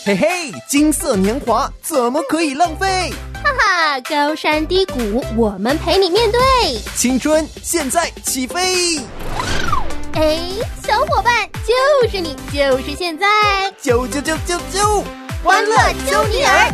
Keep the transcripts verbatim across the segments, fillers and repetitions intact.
嘿嘿，金色年华怎么可以浪费？ 哈哈，高山低谷，我们陪你面对。 青春现在起飞！ 哎，小伙伴，就是你，就是现在， 啾啾啾啾啾， 欢乐揪尼尔！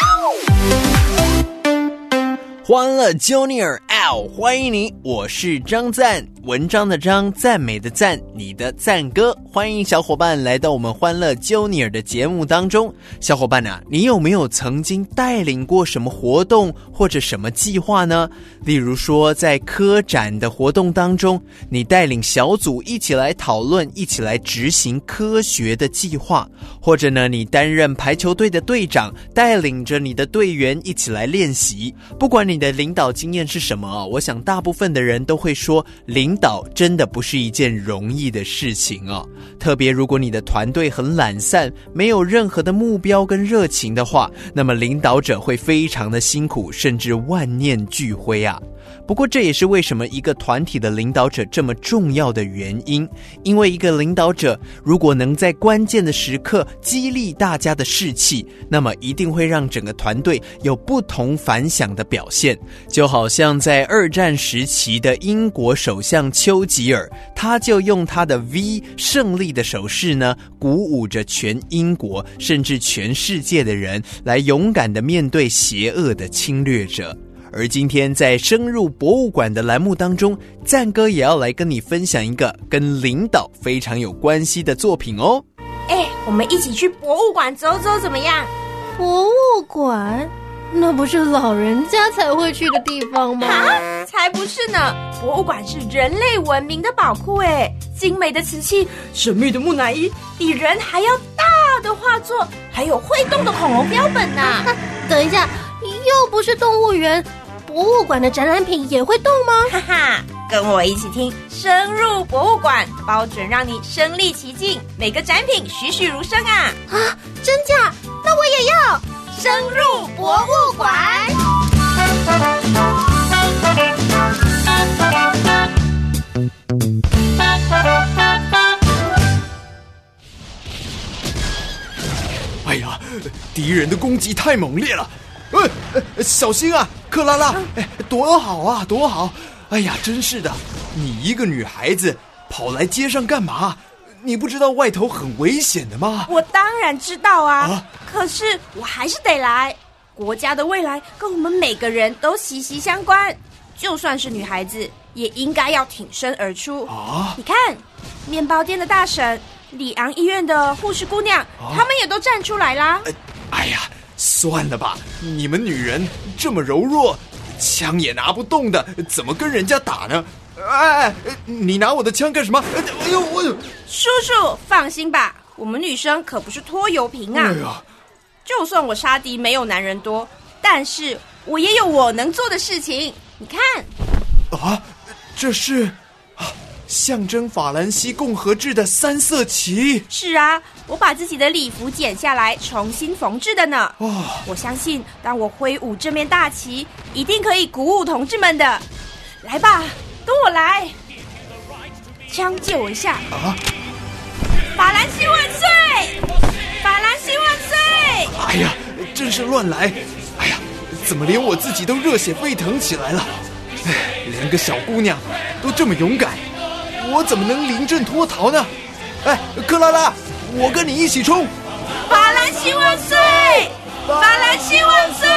欢乐揪尼尔！欢迎你，我是张赞，文章的章，赞美的赞，你的赞歌。欢迎小伙伴来到我们欢乐揪尼尔的节目当中。小伙伴啊，你有没有曾经带领过什么活动或者什么计划呢？例如说在科展的活动当中，你带领小组一起来讨论，一起来执行科学的计划，或者呢你担任排球队的队长，带领着你的队员一起来练习。不管你的领导经验是什么，我想大部分的人都会说，领导真的不是一件容易的事情哦。特别如果你的团队很懒散，没有任何的目标跟热情的话，那么领导者会非常的辛苦，甚至万念俱灰啊。不过这也是为什么一个团体的领导者这么重要的原因，因为一个领导者如果能在关键的时刻激励大家的士气，那么一定会让整个团队有不同凡响的表现。就好像在二战时期的英国首相丘吉尔，他就用他的 V 胜利的手势呢，鼓舞着全英国甚至全世界的人来勇敢地面对邪恶的侵略者。而今天在深入博物馆的栏目当中，赞哥也要来跟你分享一个跟领导非常有关系的作品哦。 哎，我们一起去博物馆走走怎么样？ 博物馆？那不是老人家才会去的地方吗？ 啊，才不是呢！博物馆是人类文明的宝库，哎，精美的瓷器，神秘的木乃伊，比人还要大的画作，还有会动的恐龙标本呢、啊啊。等一下，又不是动物园，博物馆的展览品也会动吗？ 哈哈，跟我一起听深入博物馆，保准让你身临其境，每个展品栩栩如生啊！ 啊，真假？那我也要深入博物馆。 哎呀，敌人的攻击太猛烈了！呃，呃小心啊，克拉拉！哎，躲好啊，躲好！哎呀，真是的，你一个女孩子跑来街上干嘛？你不知道外头很危险的吗？ 我当然知道啊， 啊可是我还是得来。国家的未来跟我们每个人都息息相关，就算是女孩子，也应该要挺身而出啊！ 你看，面包店的大婶，里昂医院的护士姑娘，啊、她们也都站出来啦。 哎，哎呀，算了吧，你们女人这么柔弱，枪也拿不动的，怎么跟人家打呢？哎，你拿我的枪干什么？哎呦，我叔叔放心吧，我们女生可不是拖油瓶啊。 哎呀， 就算我杀敌没有男人多，但是我也有我能做的事情。你看， 啊，这是啊，象征法兰西共和制的三色旗。 是啊，我把自己的礼服剪下来重新缝制的呢。 哦， 我相信当我挥舞这面大旗，一定可以鼓舞同志们的。来吧，跟我来，枪借我一下啊！ 法兰西万岁！法兰西万岁！ 哎呀，真是乱来！哎呀，怎么连我自己都热血沸腾起来了？哎，连个小姑娘都这么勇敢，我怎么能临阵脱逃呢？哎，克拉拉，我跟你一起冲！ 法兰西万岁！法兰西万岁！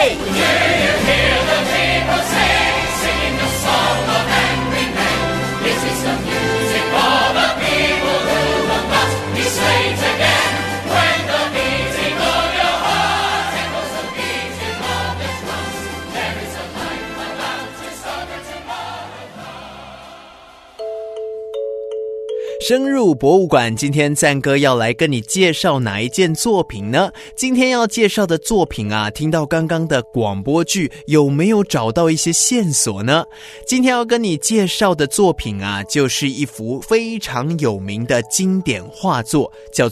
深入博物馆，今天赞哥要来跟你介绍哪一件作品呢？今天要介绍的作品啊，听到刚刚的广播剧，有没有找到一些线索呢？今天要跟你介绍的作品啊，就是一幅非常有名的经典画作，叫做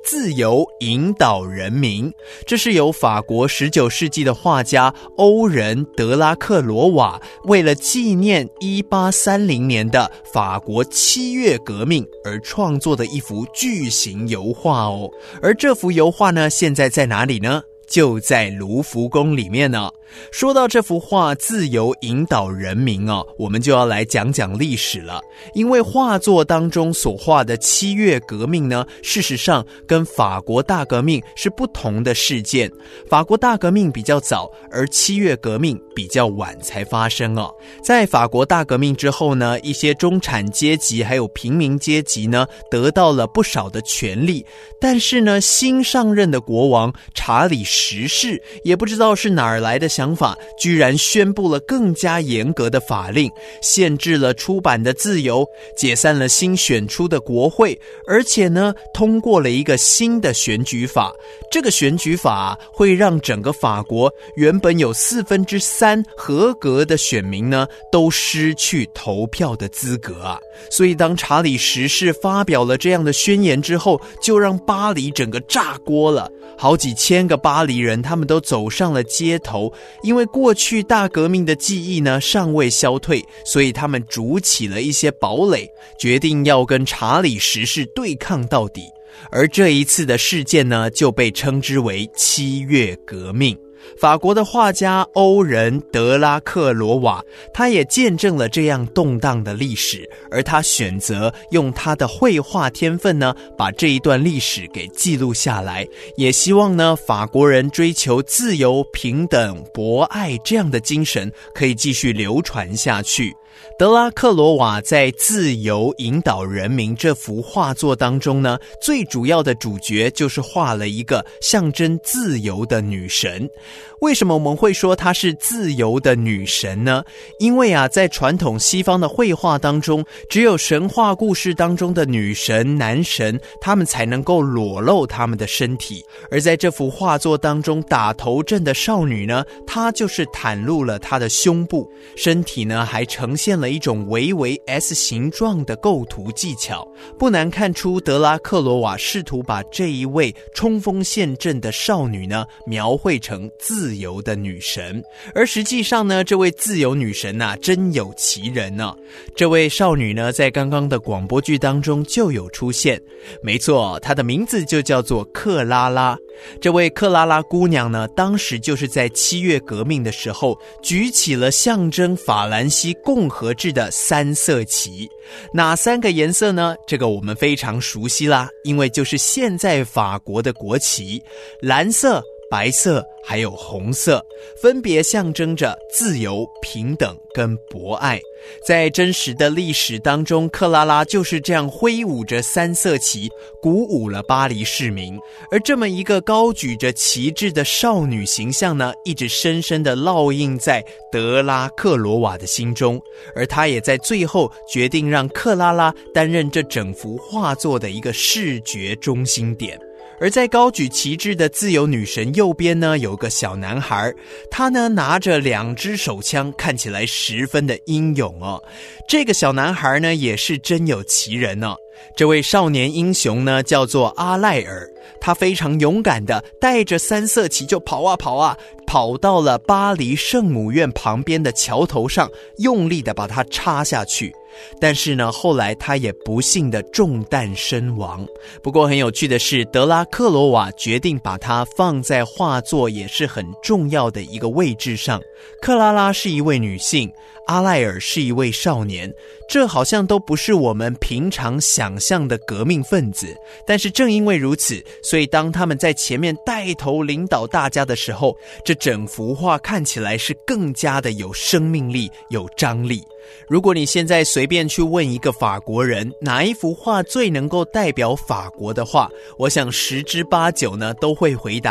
自由引导人民。这是由法国十九世纪的画家欧仁·德拉克罗瓦为了纪念一八三零年的法国七月革命而创作的一幅巨型油画哦。而这幅油画呢，现在在哪里呢？就在卢浮宫里面呢。说到这幅画自由引导人民哦，我们就要来讲讲历史了。因为画作当中所画的七月革命呢，事实上跟法国大革命是不同的事件。法国大革命比较早，而七月革命比较晚才发生哦。在法国大革命之后呢，一些中产阶级还有平民阶级呢，得到了不少的权利。但是呢，新上任的国王查理十世也不知道是哪儿来的想法，居然宣布了更加严格的法令，限制了出版的自由，解散了新选出的国会，而且呢，通过了一个新的选举法。这个选举法啊，会让整个法国原本有四分之三合格的选民呢，都失去投票的资格啊。所以当查理十世发表了这样的宣言之后，就让巴黎整个炸锅了。好几千个巴黎人他们都走上了街头，因为过去大革命的记忆呢尚未消退，所以他们筑起了一些堡垒，决定要跟查理十世对抗到底。而这一次的事件呢，就被称之为七月革命。法国的画家欧仁·德拉克罗瓦，他也见证了这样动荡的历史，而他选择用他的绘画天分呢，把这一段历史给记录下来，也希望呢，法国人追求自由、平等、博爱这样的精神可以继续流传下去。德拉克罗瓦在自由引导人民这幅画作当中呢，最主要的主角就是画了一个象征自由的女神。为什么我们会说她是自由的女神呢？因为啊，在传统西方的绘画当中，只有神话故事当中的女神、男神，他们才能够裸露他们的身体。而在这幅画作当中，打头阵的少女呢，她就是袒露了她的胸部，身体呢还呈现了一种微微 S 形状的构图技巧。不难看出，德拉克罗瓦试图把这一位冲锋陷阵的少女呢，描绘成自由的女神。而实际上呢，这位自由女神啊，真有其人呢、啊。这位少女呢，在刚刚的广播剧当中就有出现。没错，她的名字就叫做克拉拉。这位克拉拉姑娘呢，当时就是在七月革命的时候，举起了象征法兰西共和制的三色旗。哪三个颜色呢？这个我们非常熟悉啦，因为就是现在法国的国旗，蓝色、白色还有红色，分别象征着自由、平等跟博爱。在真实的历史当中，克拉拉就是这样挥舞着三色旗，鼓舞了巴黎市民。而这么一个高举着旗帜的少女形象呢，一直深深地烙印在德拉克罗瓦的心中。而他也在最后决定让克拉拉担任这整幅画作的一个视觉中心点。而在高举旗帜的自由女神右边呢，有个小男孩，他呢拿着两支手枪，看起来十分的英勇哦。这个小男孩呢也是真有其人哦。这位少年英雄呢叫做阿赖尔，他非常勇敢的带着三色旗就跑啊跑啊，跑到了巴黎圣母院旁边的桥头上，用力的把它插下去。但是呢，后来他也不幸的中弹身亡。不过很有趣的是，德拉克罗瓦决定把它放在画作也是很重要的一个位置上。克拉拉是一位女性，阿赖尔是一位少年，这好像都不是我们平常想象的革命分子。但是正因为如此，所以当他们在前面带头领导大家的时候，这整幅画看起来是更加的有生命力、有张力。如果你现在随便去问一个法国人，哪一幅画最能够代表法国的话，我想十之八九呢都会回答你，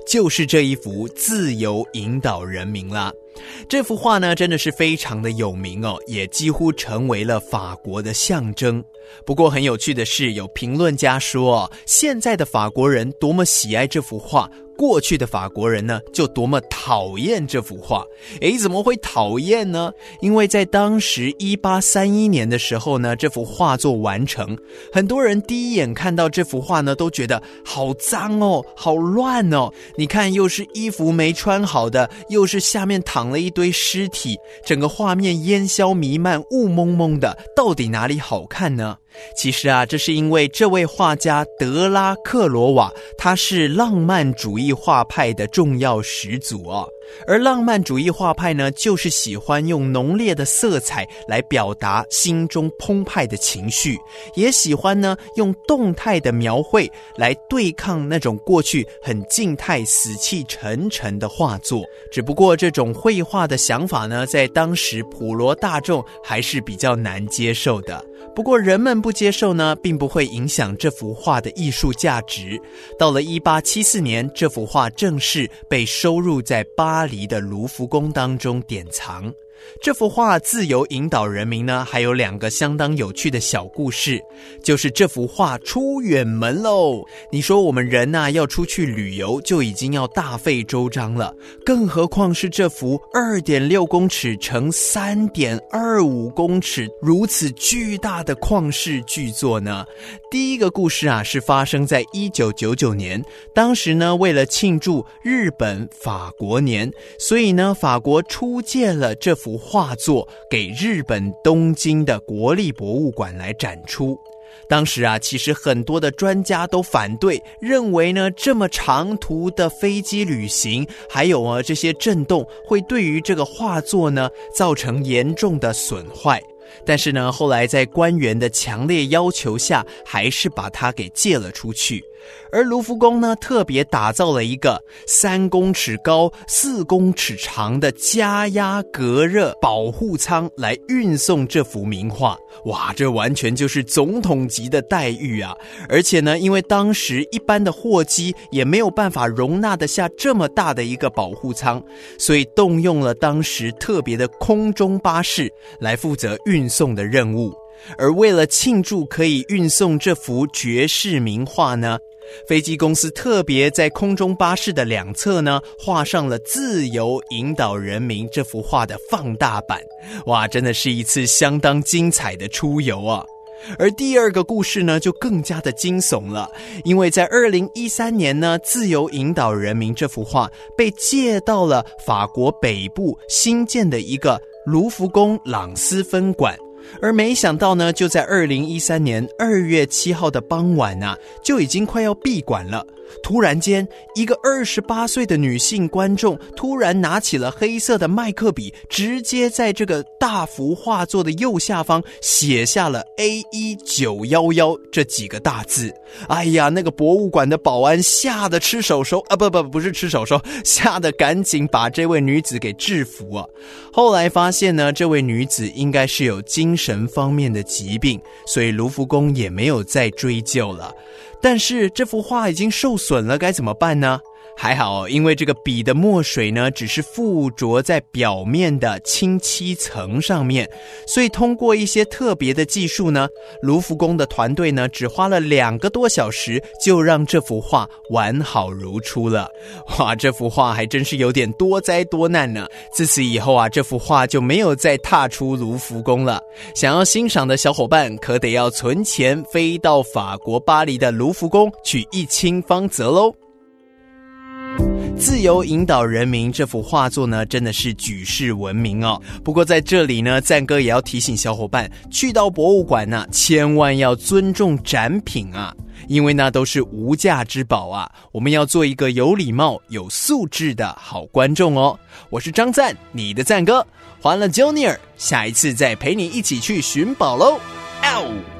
就是这一幅自由引导人民啦。这幅画呢真的是非常的有名哦，也几乎成为了法国的象征。不过很有趣的是，有评论家说哦，现在的法国人多么喜爱这幅画，过去的法国人呢就多么讨厌这幅画。诶，怎么会讨厌呢？因为在当时一八三一年的时候呢，这幅画作完成，很多人第一眼看到这幅画呢都觉得好脏哦，好乱哦。你看，又是衣服没穿好的，又是下面躺了一堆尸体，整个画面烟消弥漫，雾蒙蒙的，到底哪里好看呢？其实啊，这是因为这位画家德拉克罗瓦，他是浪漫主义画派的重要始祖哦。而浪漫主义画派呢，就是喜欢用浓烈的色彩来表达心中澎湃的情绪，也喜欢呢用动态的描绘来对抗那种过去很静态死气沉沉的画作。只不过这种绘画的想法呢，在当时普罗大众还是比较难接受的。不过人们不接受呢，并不会影响这幅画的艺术价值。到了一八七四年，这幅画正式被收入在巴黎的卢浮宫当中典藏。这幅画自由引导人民呢，还有两个相当有趣的小故事，就是这幅画出远门喽。你说我们人啊要出去旅游就已经要大费周章了，更何况是这幅 二点六公尺乘 三点二五公尺如此巨大的旷世巨作呢？第一个故事啊是发生在一九九九年，当时呢为了庆祝日本法国年，所以呢法国出借了这幅画作给日本东京的国立博物馆来展出。当时啊，其实很多的专家都反对，认为呢这么长途的飞机旅行，还有啊这些震动会对于这个画作呢造成严重的损坏。但是呢，后来在官员的强烈要求下，还是把它给借了出去。而卢浮宫呢，特别打造了一个三公尺高、四公尺长的加压隔热保护舱来运送这幅名画。哇，这完全就是总统级的待遇啊！而且呢，因为当时一般的货机也没有办法容纳得下这么大的一个保护舱，所以动用了当时特别的空中巴士来负责运送的任务。而为了庆祝可以运送这幅绝世名画呢，飞机公司特别在空中巴士的两侧呢画上了自由引导人民这幅画的放大版。哇，真的是一次相当精彩的出游啊！而第二个故事呢就更加的惊悚了，因为在二零一三年呢，自由引导人民这幅画被借到了法国北部新建的一个卢浮宫朗斯分馆。而没想到呢，就在二零一三年二月七号的傍晚啊，就已经快要闭馆了。突然间，一个二十八岁的女性观众突然拿起了黑色的麦克笔，直接在这个大幅画作的右下方写下了 A 一九一一 这几个大字。哎呀，那个博物馆的保安吓得吃手手啊，不不不是吃手手，吓得赶紧把这位女子给制服啊。后来发现呢，这位女子应该是有精神方面的疾病，所以卢浮宫也没有再追究了。但是这幅画已经受损了，该怎么办呢？还好，因为这个笔的墨水呢，只是附着在表面的清漆层上面，所以通过一些特别的技术呢，卢浮宫的团队呢，只花了两个多小时，就让这幅画完好如初了。哇，这幅画还真是有点多灾多难呢。自此以后啊，这幅画就没有再踏出卢浮宫了。想要欣赏的小伙伴，可得要存钱飞到法国巴黎的卢浮宫去一亲芳泽喽。自由引导人民这幅画作呢，真的是举世闻名哦。不过在这里呢，赞哥也要提醒小伙伴，去到博物馆呢，千万要尊重展品啊，因为那都是无价之宝啊。我们要做一个有礼貌、有素质的好观众哦。我是张赞，你的赞哥，欢乐 Junior， 下一次再陪你一起去寻宝喽。嗷